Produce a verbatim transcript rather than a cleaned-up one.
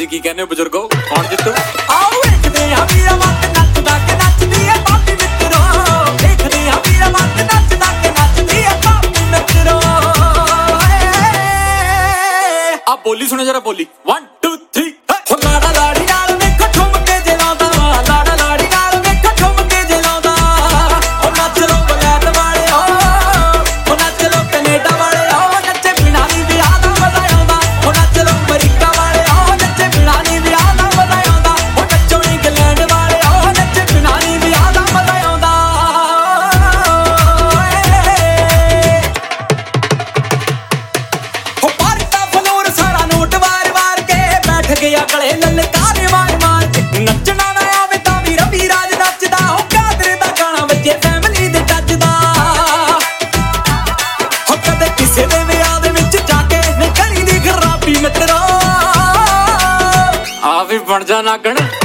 ਤੁਸੀਂ ਕੀ ਕਹਿੰਦੇ ਹੋ ਬਜ਼ੁਰਗੋ, ਕੌਣ ਜਿੱਤੂ? ਆਓ ਵੇਖਦੇ ਆ ਵੀਰਾ ਮੱਤ ਨੱਚਦਾ ਕਿ ਨੱਚਦੀ ਐ ਬਾਪੀ ਮਿੱਤਰੋ, ਵੇਖਦੇ ਆ ਵੀਰਾ ਮੱਤ ਨੱਚਦਾ ਕਿ ਨੱਚਦੀ ਐ ਬਾਪੀ ਮਿੱਤਰੋ। ਆ ਬੋਲੀ ਸੁਣੋ ਜਰਾ, ਬੋਲੀ one two three। ਹੋ ਲਾੜਾ ਲਾੜੀ ਨਾਲ ਵੇਖੋ ਠੁਮਕੇ ਜੇ ਲਾਉਂਦਾ ਵਾ, ਲਾੜਾ ਲਾੜੀ ਨਾਲ ਵੇਖੋ ਠੁਮਕੇ ਜੇ ਲਾਉਂਦਾ। ਹੋ ਨੱਚ ਲੋ ਬਲੈਤ ਵਾਲਿਓ, ਹੋ ਨੱਚ ਲੋ ਕੈਨੇਡਾ ਵਾਲਿਓ, ਨੱਚੇ ਬਿਨਾਂ ਨੀ ਵਿਆਹ ਦਾ ਮਜ਼ਾ ਆਉਂਦਾ। ਹੋ ਨੱਚ ਲੋ ਅਮਰੀਕਾ ਵਾਲਿਓ, ਨੱਚੇ ਬਿਨਾਂ ਨੀ ਵਿਆਹ ਦਾ ਮਜ਼ਾ ਆਉਂਦਾ। ਹੋ ਨੱਚੋ ਇੰਗਲੈਂਡ ਵਾਲਿਓ, ਨੱਚੇ ਬਿਨਾਂ ਨੀ ਵਿਆਹ ਦਾ ਮਜ਼ਾ ਆਉਂਦਾ। ਹੋ ਭਰਤਾ ਫਲੋਰ ਸਾਰਾ ਨੋਟ ਵਾਰ ਵਾਰ ਕੇ, ਬੈਠ ਗਿਆ ਗਲੇ ਲਲਕਾਰੇ ਮਾਰ ਮਾਰ ਕੇ। ਨੱਚਣਾ ਨਾ ਆਵੇ ਤਾਂ ਵੀ ਰਵੀ ਰਾਜ ਨੱਚਦਾ, ਹੋ ਕਾਦਰੇ ਦਾ ਗਾਣਾ ਵੱਜੇ ਫੈਮਿਲੀ ਦੇ ਟੱਚਦਾ। ਹੋ ਕਦੇ ਕਿਸੇ ਦੇ ਵਿਆਹ ਦੇ ਵਿੱਚ ਜਾ ਕੇ ਨਿਕਲੀ ਦੀ ਖਰਾਬੀ ਮਿੱਤਰੋ। ਆ ਵੀ ਬਣ ਜਾ ਨਾਗਣ।